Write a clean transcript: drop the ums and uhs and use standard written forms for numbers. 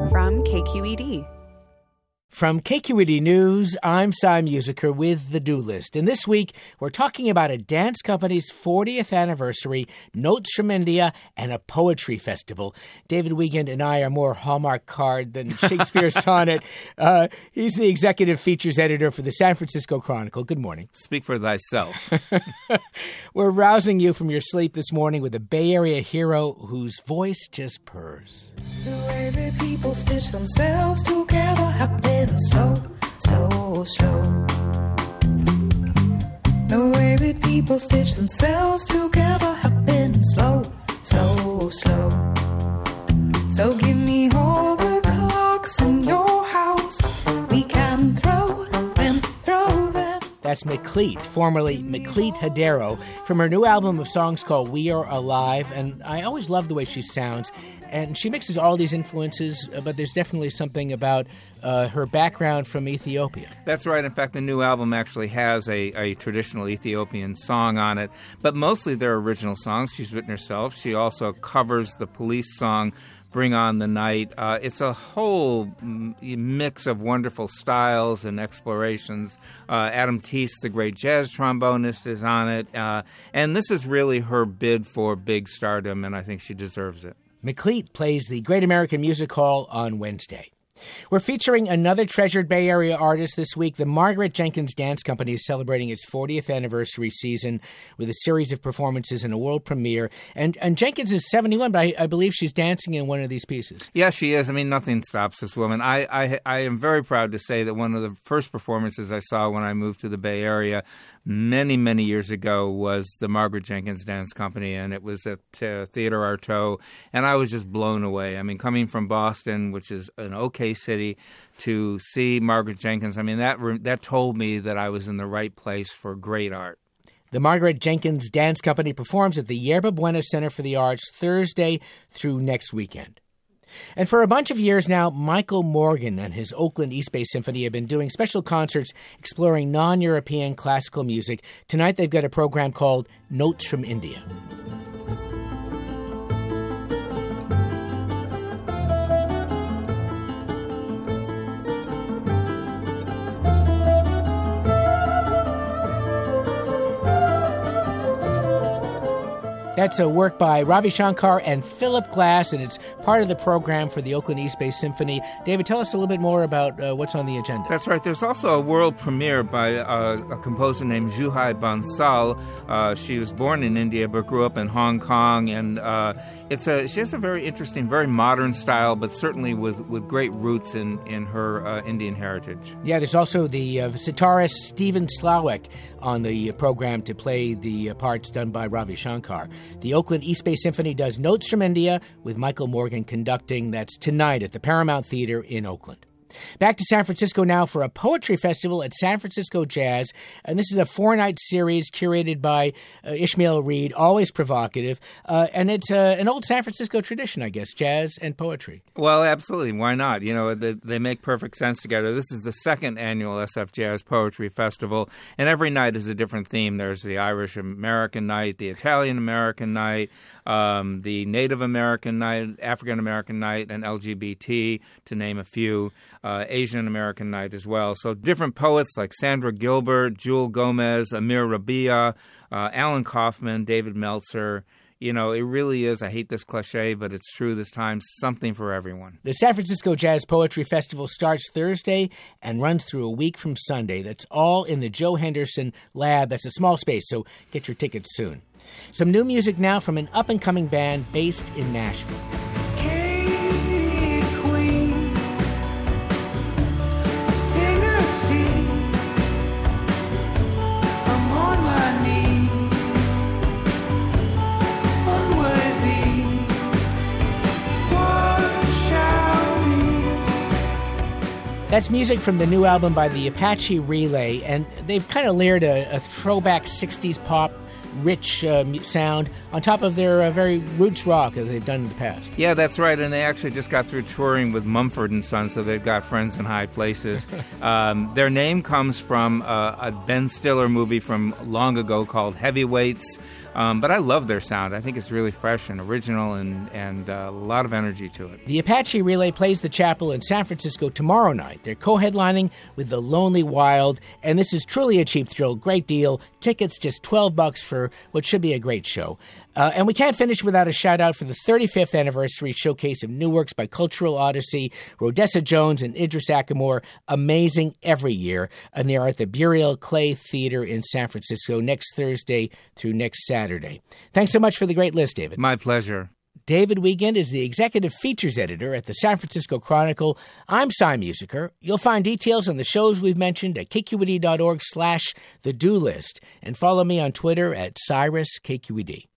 from KQED. From KQED News, I'm Cy Musiker with the Do List. And this week, we're talking about a dance company's 40th anniversary, Notes from India, and a poetry festival. David Wiegand and I are more Hallmark card than Shakespeare's sonnet. He's the executive features editor for the San Francisco Chronicle. Good morning. Speak for thyself. We're rousing you from your sleep this morning with a Bay Area hero whose voice just purrs. The way that people stitch themselves together have been slow, slow, slow. The way that people stitch themselves together have been slow, slow, slow. So give me all the clocks in your house. We can throw them. That's McLeet, formerly McLeet Hadero, from her new album of songs called We Are Alive. And I always love the way she sounds. And she mixes all these influences, but there's definitely something about her background from Ethiopia. That's right. In fact, the new album actually has a traditional Ethiopian song on it, but mostly they're original songs she's written herself. She also covers the Police song, Bring on the Night. It's a whole mix of wonderful styles and explorations. Adam Teese, the great jazz trombonist, is on it. And this is really her bid for big stardom, and I think she deserves it. McLeet plays the Great American Music Hall on Wednesday. We're featuring another treasured Bay Area artist this week. The Margaret Jenkins Dance Company is celebrating its 40th anniversary season with a series of performances and a world premiere. And Jenkins is 71, but I believe she's dancing in one of these pieces. Yeah, she is. I mean, nothing stops this woman. I am very proud to say that one of the first performances I saw when I moved to the Bay Area many, many years ago was the Margaret Jenkins Dance Company, and it was at Theater Artaud, and I was just blown away. I mean, coming from Boston, which is an okay city, to see Margaret Jenkins, I mean, that told me that I was in the right place for great art. The Margaret Jenkins Dance Company performs at the Yerba Buena Center for the Arts Thursday through next weekend. And for a bunch of years now, Michael Morgan and his Oakland East Bay Symphony have been doing special concerts exploring non-European classical music. Tonight they've got a program called Notes from India. That's a work by Ravi Shankar and Philip Glass, and it's part of the program for the Oakland East Bay Symphony. David, tell us a little bit more about what's on the agenda. That's right. There's also a world premiere by a composer named Juhai Bansal. She was born in India but grew up in Hong Kong, and she has a very interesting, very modern style, but certainly with great roots in her Indian heritage. Yeah, there's also the sitarist Stephen Slawek on the program to play the parts done by Ravi Shankar. The Oakland East Bay Symphony does Notes from India with Michael Morgan conducting. That's tonight at the Paramount Theater in Oakland. Back to San Francisco now for a poetry festival at San Francisco Jazz. And this is a 4-night series curated by Ishmael Reed, always provocative. And it's an old San Francisco tradition, I guess, jazz and poetry. Well, absolutely. Why not? You know, they make perfect sense together. This is the second annual SF Jazz Poetry Festival, and every night is a different theme. There's the Irish American night, the Italian American night, the Native American night, African American night, and LGBT, to name a few. Asian American night as well. So different poets like Sandra Gilbert, Jewel Gomez, Amir Rabia, Alan Kaufman, David Meltzer. You know, it really is, I hate this cliche, but it's true this time, something for everyone. The San Francisco Jazz Poetry Festival starts Thursday and runs through a week from Sunday. That's all in the Joe Henderson Lab. That's a small space, so get your tickets soon. Some new music now from an up-and-coming band based in Nashville. That's music from the new album by the Apache Relay, and they've kind of layered a throwback 60s pop rich sound on top of their very roots rock that they've done in the past. Yeah, that's right. And they actually just got through touring with Mumford & Sons, so they've got friends in high places. Their name comes from a Ben Stiller movie from long ago called Heavyweights. But I love their sound. I think it's really fresh and original and a lot of energy to it. The Apache Relay plays the Chapel in San Francisco tomorrow night. They're co-headlining with The Lonely Wild, and this is truly a cheap thrill. Great deal. Tickets just $12 for what should be a great show. And we can't finish without a shout-out for the 35th anniversary showcase of new works by Cultural Odyssey, Rhodessa Jones, and Idris Ackamore. Amazing every year. And they're at the Burial Clay Theater in San Francisco next Thursday through next Saturday. Thanks so much for the great list, David. My pleasure. David Wiegand is the executive features editor at the San Francisco Chronicle. I'm Cy Musiker. You'll find details on the shows we've mentioned at kqed.org/the-do list. And follow me on Twitter at CyrusKQED.